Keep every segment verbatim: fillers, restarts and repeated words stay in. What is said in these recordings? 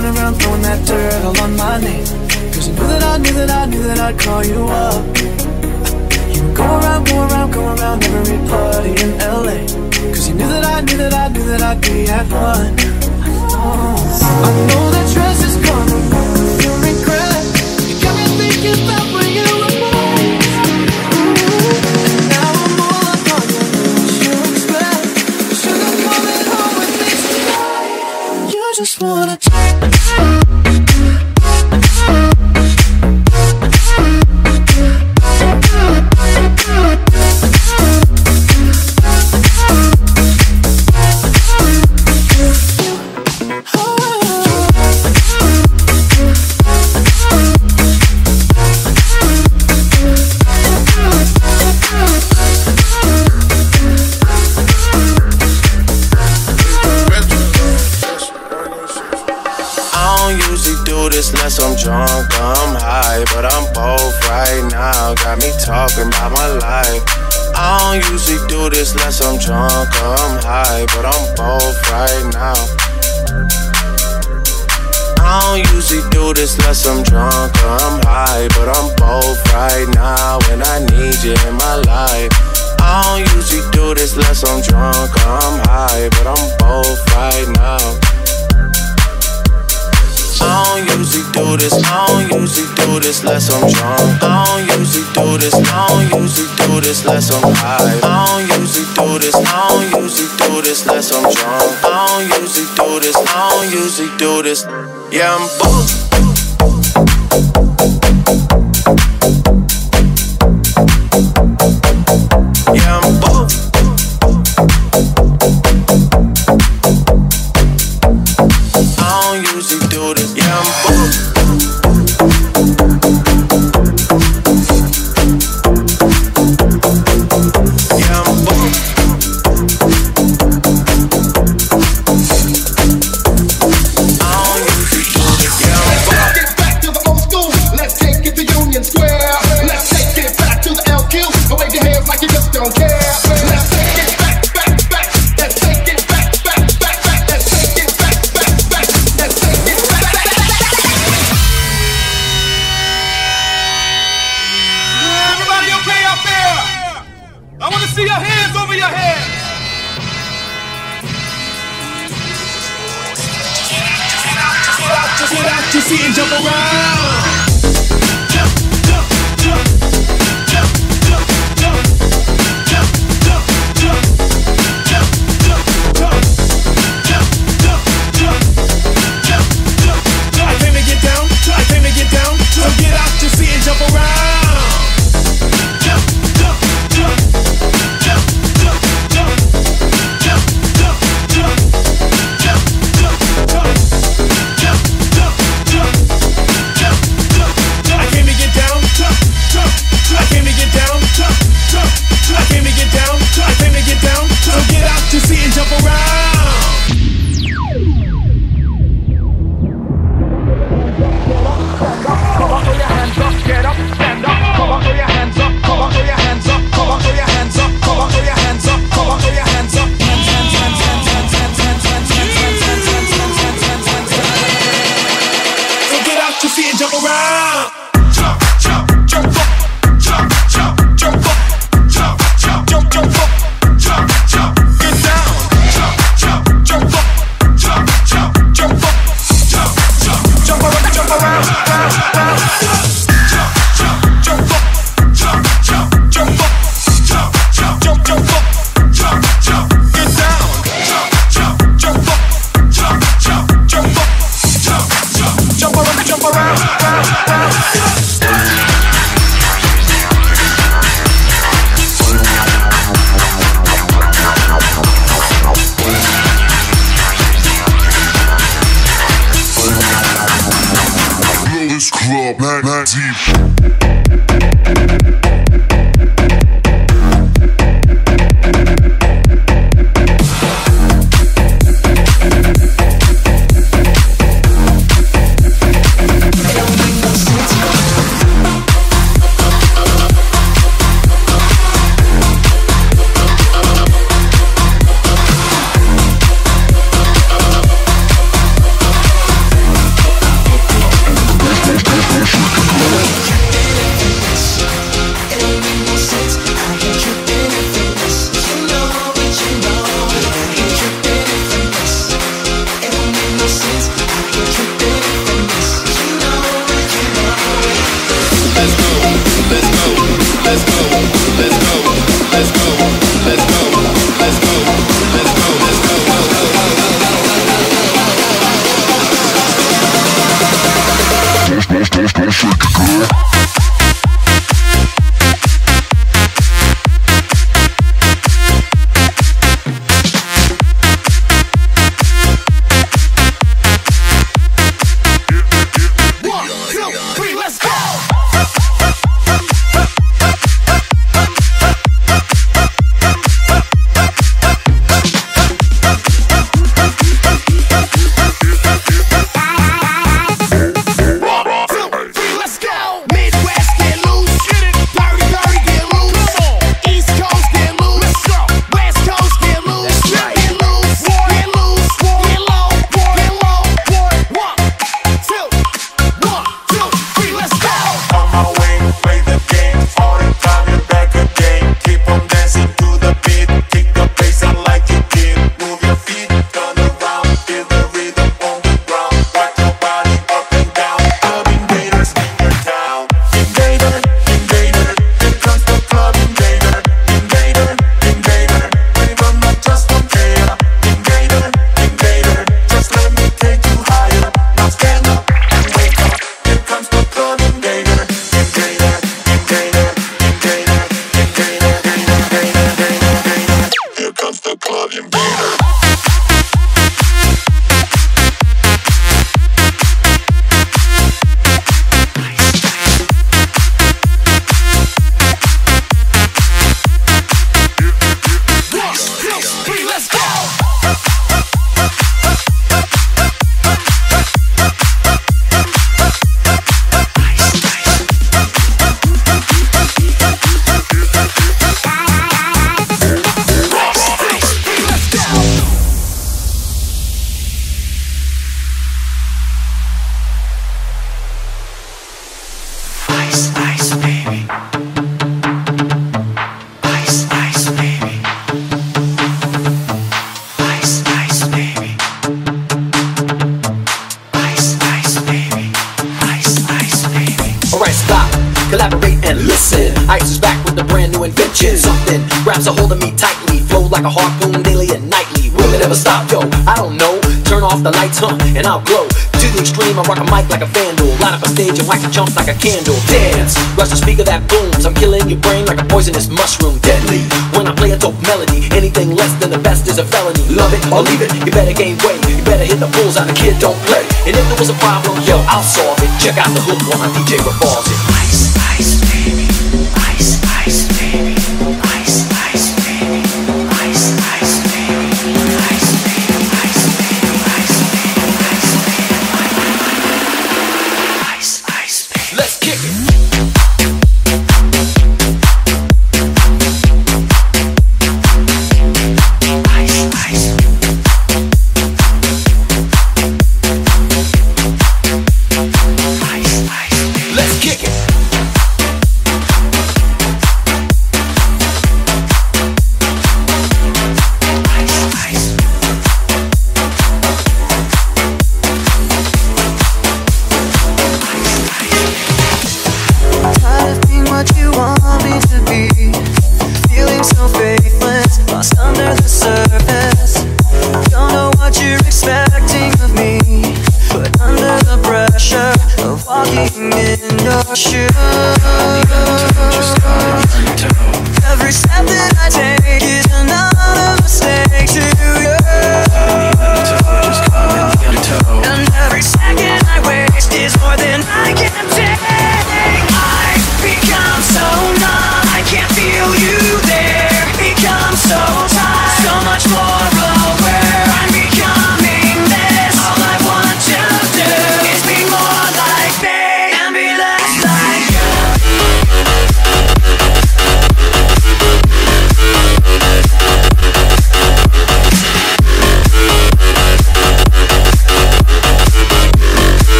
going around throwing that dirt all on my name. Cause you knew that I knew that I knew that I'd call you up. You would go around, go around, go around every party in L A. Cause you knew that I knew that I knew that I'd be at one. Oh, I know that dress is gonna ruin your regret. You got me thinking about when you were mine. And now I'm all up on you, what you expect. Sugar coming home with me tonight. You just wanna unless I'm drunk, I'm high, but I'm both right now. Got me talking about my life. I don't usually do this unless I'm drunk or I'm high, but I'm both right now. I don't usually do this unless I'm drunk or I'm high, but I'm both right now, and I need you in my life. I don't usually do this unless I'm drunk or I'm high, but I'm both right now. I don't usually do this, I don't usually do this unless I'm drunk. I don't usually do this, I don't usually do this unless I'm high. I don't usually do this, I don't usually do this unless I'm drunk. I don't usually do this, I don't usually do this. Yeah, I'm both. Yeah, I'm both. I don't usually do this. Yeah, I'm both. Yeah, I'm both. I don't usually do this. Yeah, I'm both. Let's get back to the old school. Let's take it to Union Square. Let's take it back to the L Q. But wave your hands like you just don't care. Let's take it back, back, back. Let's take it back, back, back, back. Let's take it back, back, back. Let's take it back, back, back. Everybody okay out there? I want to see your hands over your head. Get out your seat and jump around. Jump, jump, jump, jump, jump, jump, jump, jump, jump, jump, jump, jump, jump, jump, jump, jump, jump. I came to get down, I came to get down, so get out your seat and jump around. Jump, jump, jump, jump, jump, jump, jump, jump, jump, jump, jump, jump. Jump, jump, jump, jump, jump, jump. I came to get down, jump, jump. I came to get down, jump, jump. I came to get down, I came to get down. So get out your seat and jump around. Come on, throw your hands up, get up, stand up. Come on, throw your hands up, come on, throw your hands up. Come on, throw your hands up, come on, throw your hands up. Come on, throw your hands up. Hands, hands, hands, hands, hands, hands, hands, hands, hands, hands, hands, hands, hands, hands, hands, hands. So get out your seat and jump around. Jump, jump, jump up. Jump, jump, jump up. Jump, jump, jump, jump up. Jump, jump, get down. Jump, jump, jump up. Jump, jump, jump up. Jump, jump, jump around, jump around, round, round. Jump, jump, jump up. Jump, jump, jump up. Jump, jump, jump, jump up. Jump, jump, get down. Jump, jump, jump up. Jump, jump, jump up. Jump, jump, jump around, jump around, round, round. This club, nine, nine, deep. let's go, let's go, let's go, let's go, let's go, let's go. Grabs a hold of me tightly, flow like a harpoon daily and nightly. Will it ever stop, yo? I don't know. Turn off the lights, huh, and I'll glow. To the extreme, I rock a mic like a vandal. Light up a stage and wax a chump like a candle. Dance, rush the speaker that booms. I'm killing your brain like a poisonous mushroom. Deadly, when I play a dope melody. Anything less than the best is a felony. Love it or leave it, you better gain weight. You better hit the bullseye, the kid don't play. And if there was a problem, yo, I'll solve it. Check out the hook while my D J revolves it. Ice, ice, baby. Ice, ice, baby. Ice, ice, baby. Ice, ice, baby. Ice, baby. Ice, baby. Ice, baby. Ice, ice, baby. Let's kick it. Let's kick it.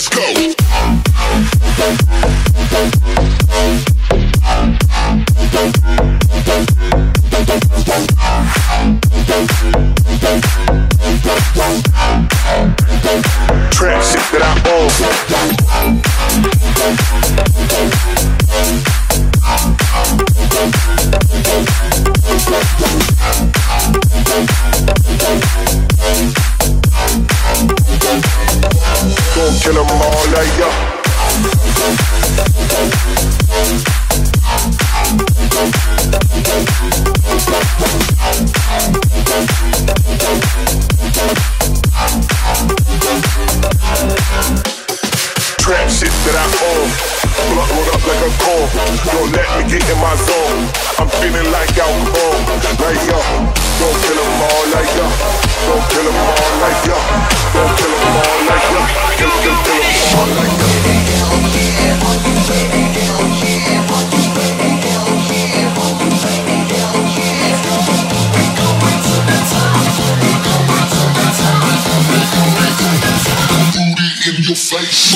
let's go. Trap shit that I own. Gon' kill 'em all like ya. Trap shit that I own. Blood rolled up like a cone. Don't let me get in my zone. I'm feeling like alcohol. Like ya. Don't kill 'em all like ya. Don't kill 'em all like ya. Don't kill 'em all like ya. Kill, kill, kill 'em all like ya. Booty in your face.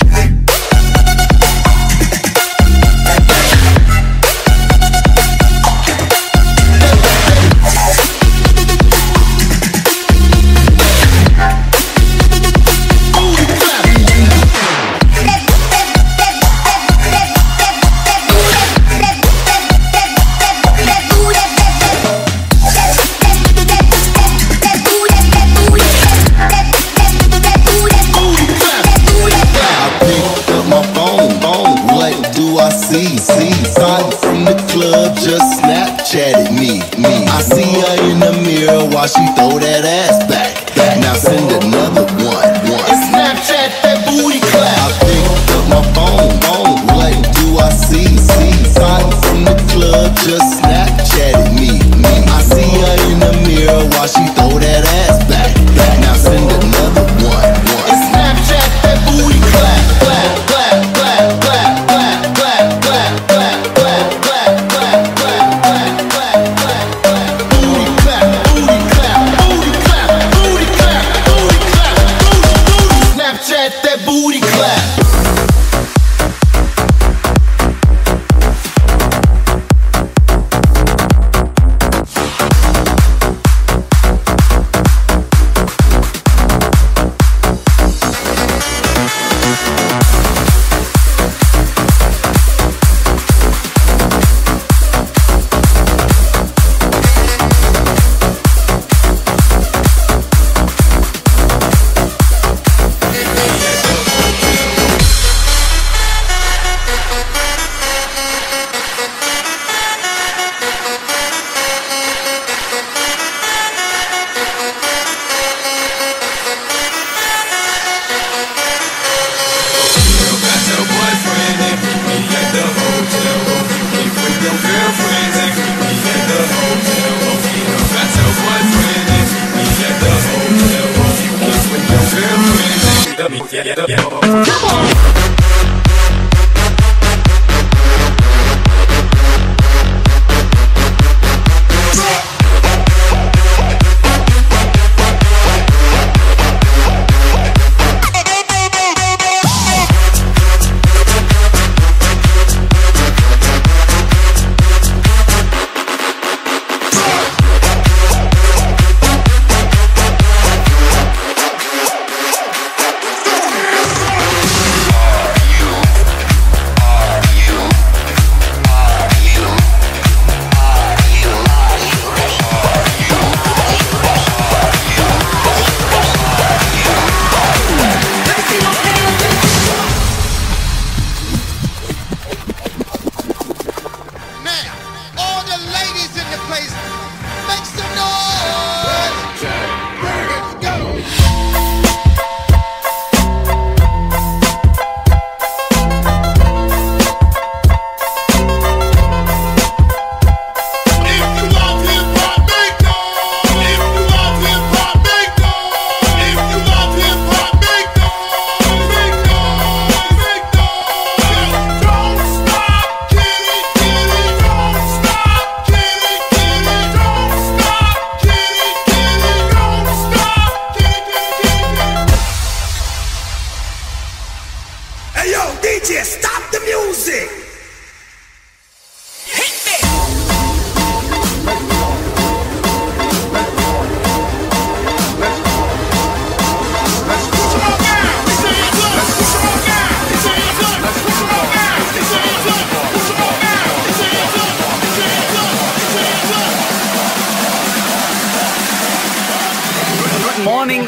See, see, Side from the club just Snapchatted me, me. I see her in the mirror while she throw that ass back. Now send another one, one. And Snapchat that booty clap. I picked up my phone, phone. What do I see, see? Side from the club just Snapchatted me, me. I see her in the mirror while she throw that ass back. Now send another one, one. And Snapchat that booty clap, clap, clap, clap, clap, clap, clap, clap, clap, clap, clap, clap, clap, clap, clap, clap, clap. Booty clap, booty clap, booty clap, booty clap, booty clap, booty, booty. Snapchat that booty clap.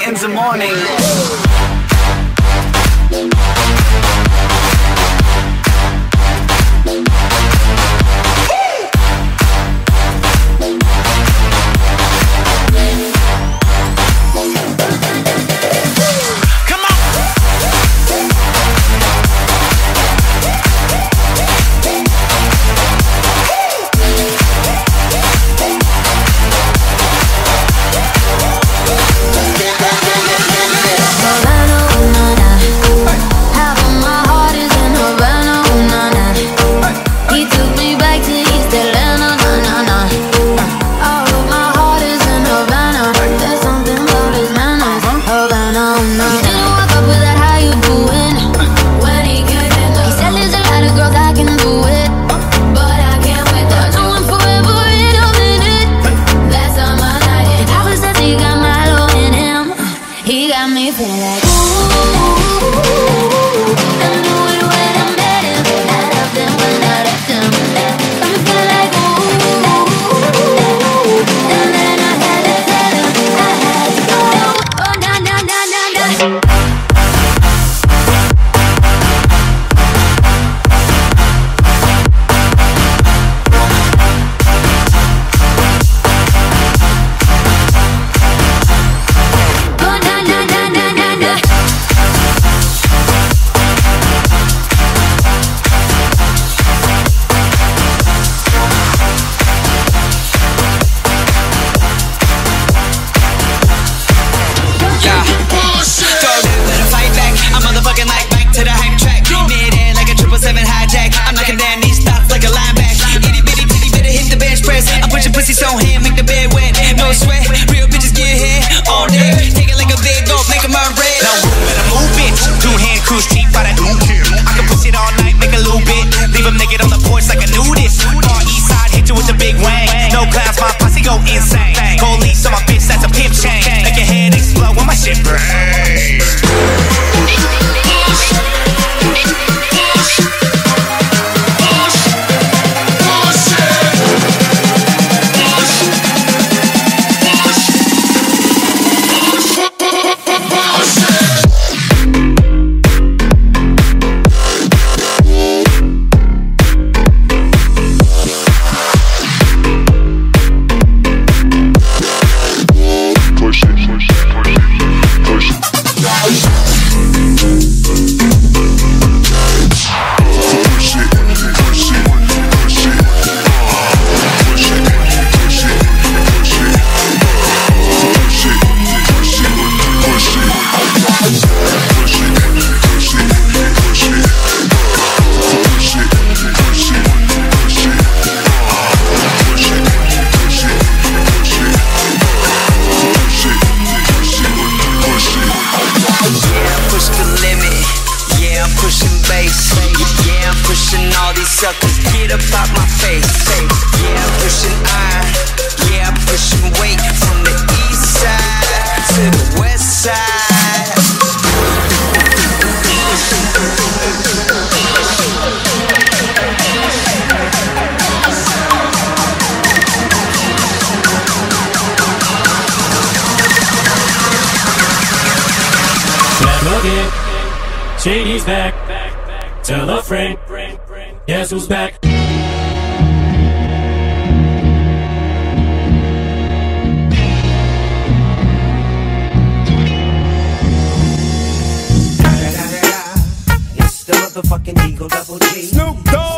in the morning. Shady's back. Tell a friend. Guess who's back? It's the motherfucking Eagle Double G. Snoop Dogg.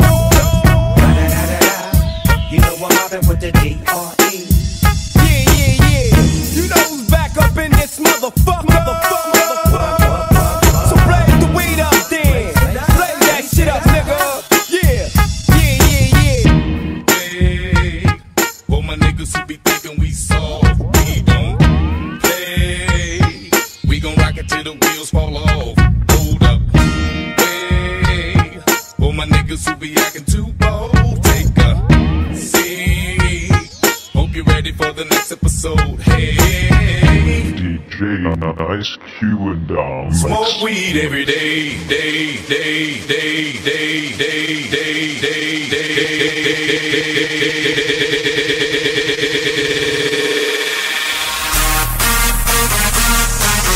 You know I'm mobbing with the D R E. Yeah, yeah, yeah. You know who's back up in this motherfucker. Motherfucker. So blaze the weed up then. Blaze that shit up, nigga. Yeah, yeah, yeah, yeah. Hey, for my niggas who be thinking we soft, we don't play. We gon' rock it till the wheels fall off. Hold up. Hey, for my niggas who be acting too bold, take a seat. Hope you're ready for the next episode. Hey, D J Ice Cube and Dom. smoke weed every day, day, day, day, day, day, day, day, day, day.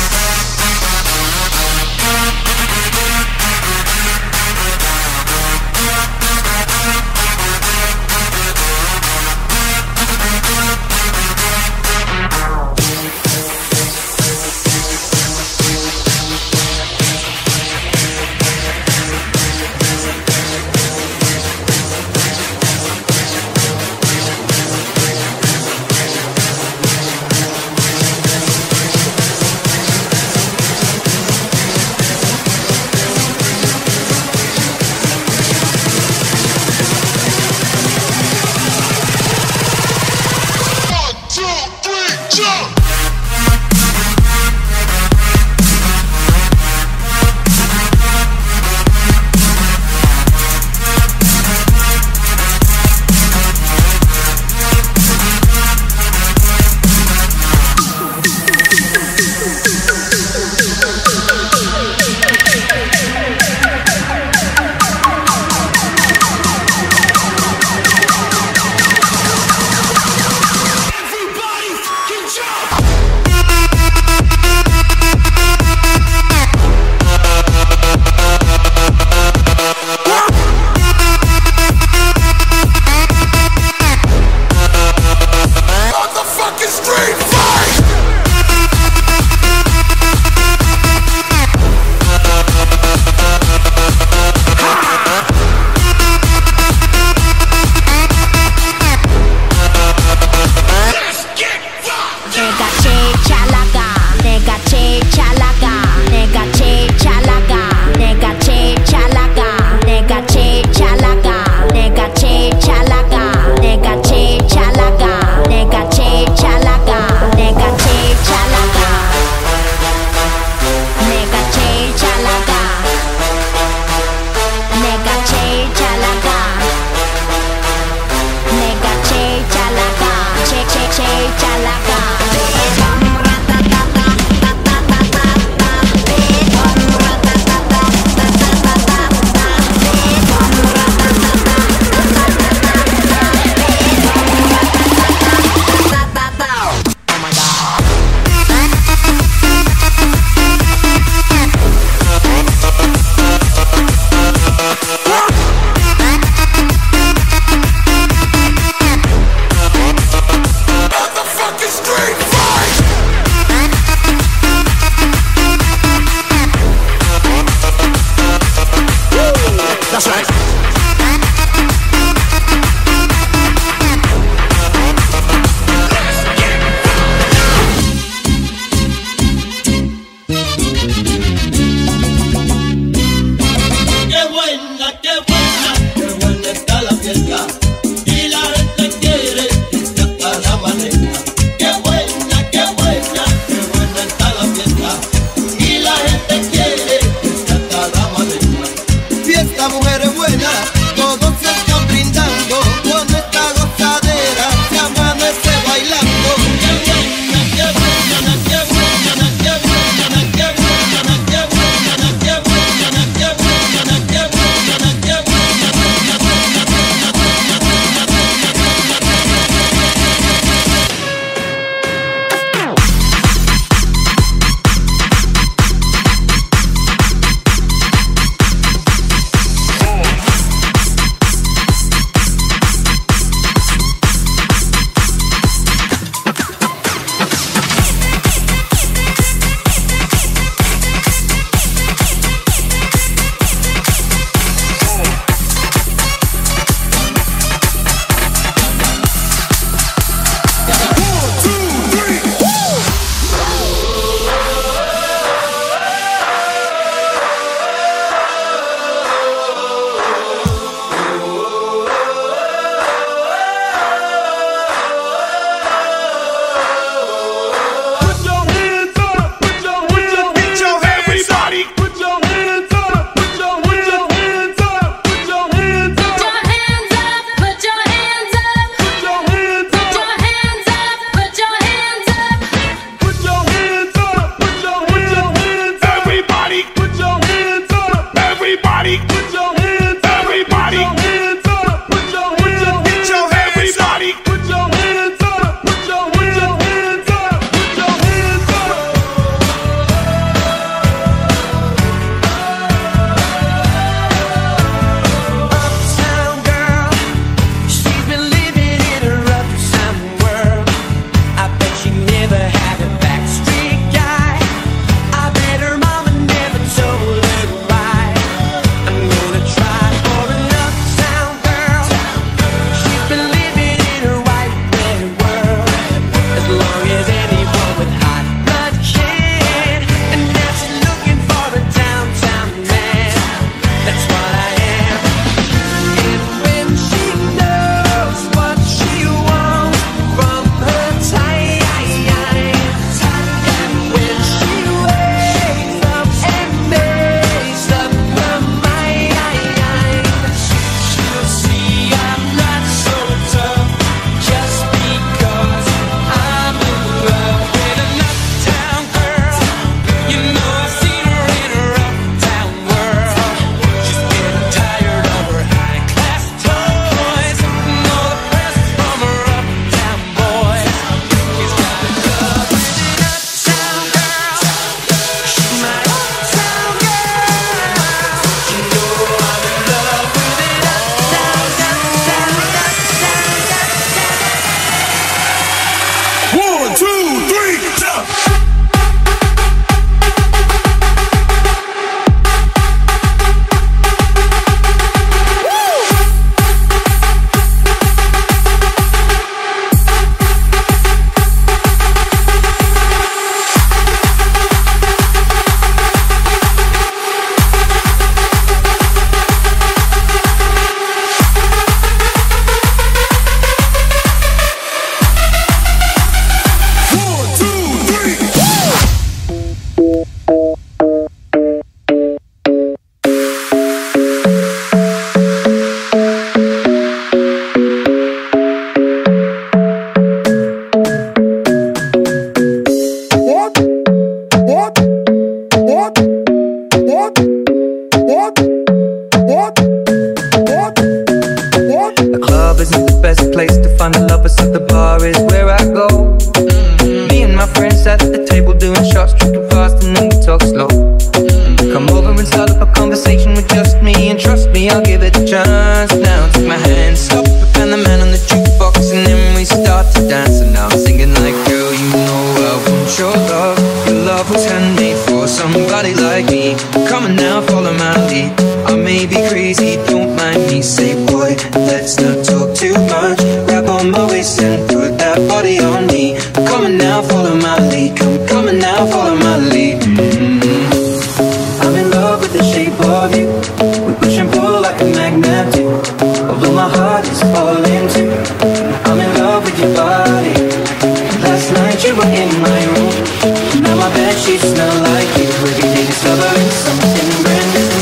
club isn't the best place to find a lover, so the bar is where I go. Mm-hmm. Me and my friends sat at the table doing shots, drinking fast, and then we talk slow. Mm-hmm. Come over and start up a conversation with just me, and trust me, I'll give it a chance. Now take my hand, stop, and the man on the jukebox, and then we start to dance. And now I'm singing like, girl, you know I want your love. Your love was handmade for somebody like me. Come on now, follow my lead. I may be crazy, don't mind me. Say, boy, let's not talk too much. Grab on my waist and put that body on me. Come on now, follow my lead. Come, come on now, follow my lead. Mm-hmm. I'm in love with the shape of you. We push and pull like a magnet do. Although my heart is falling too. I'm in love with your body. Last night you were in my room. Now my bed sheets smell like you. Every day discovering something brand new.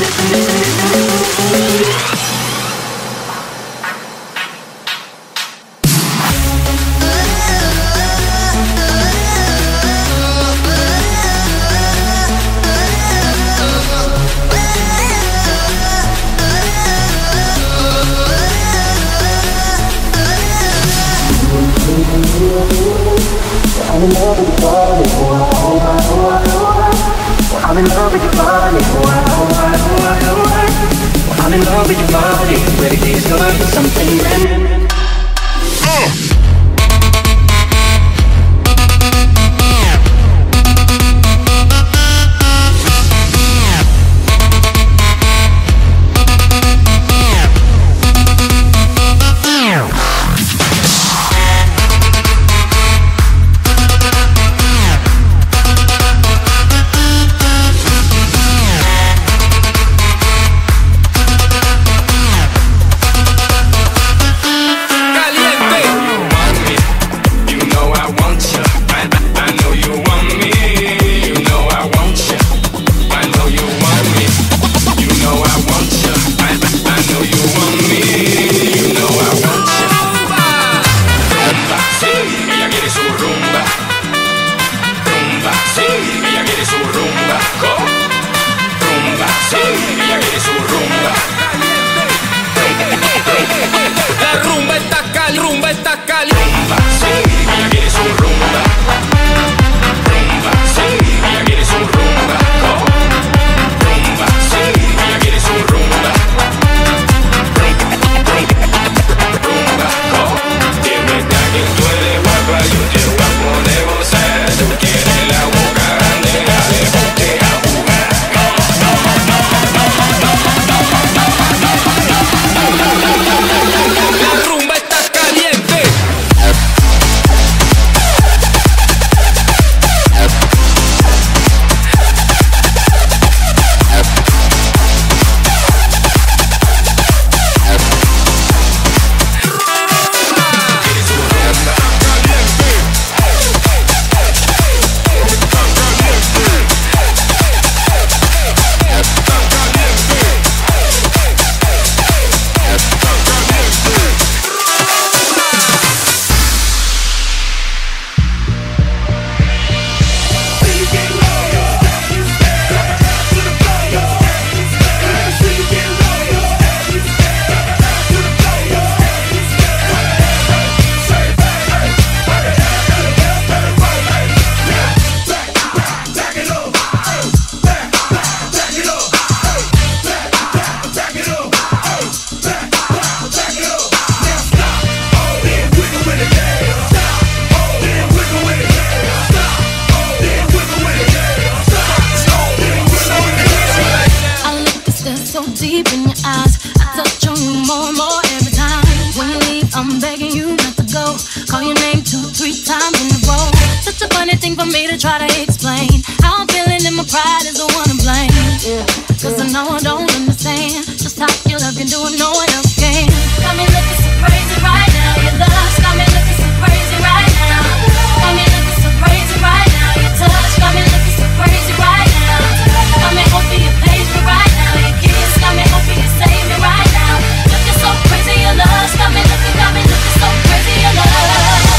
I'm in love with your body, oh, oh, oh, oh. I'm in love with your body, oh, oh, oh, oh. I'm in love with your body, every day is gonna be something brand new. Uh.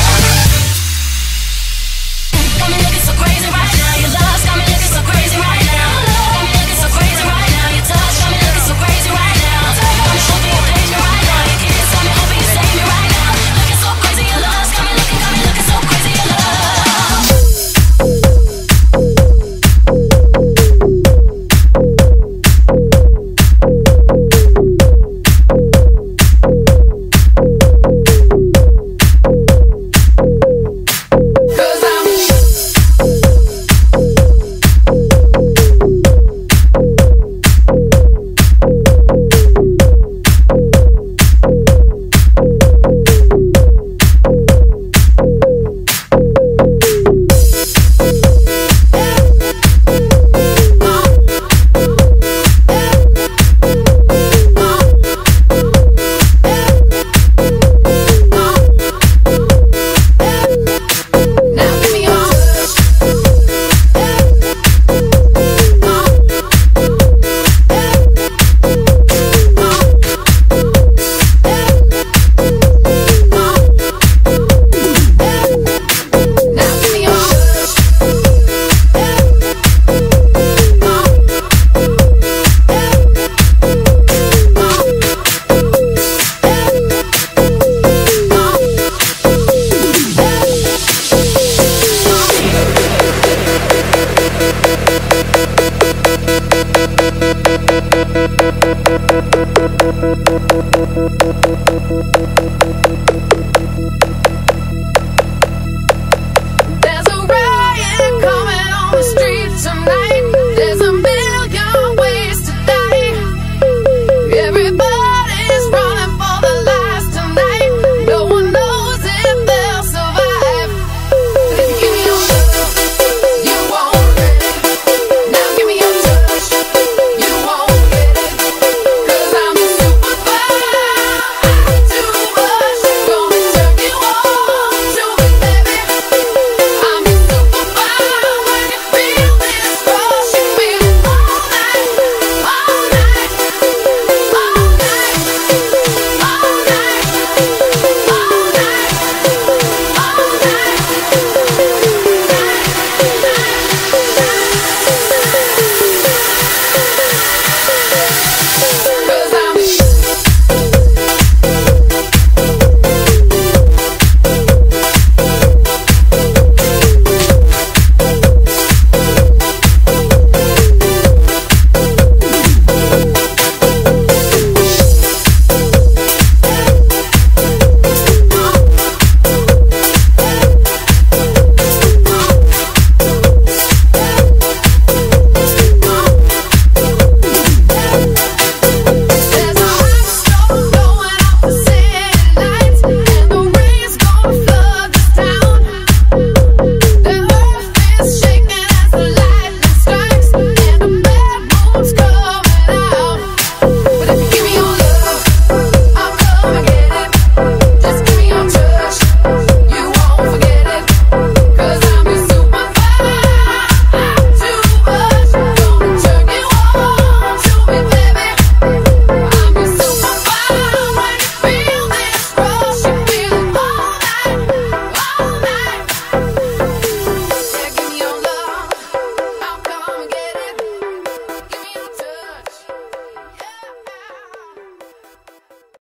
Got me looking so crazy right now. Your love's got me looking so crazy right now.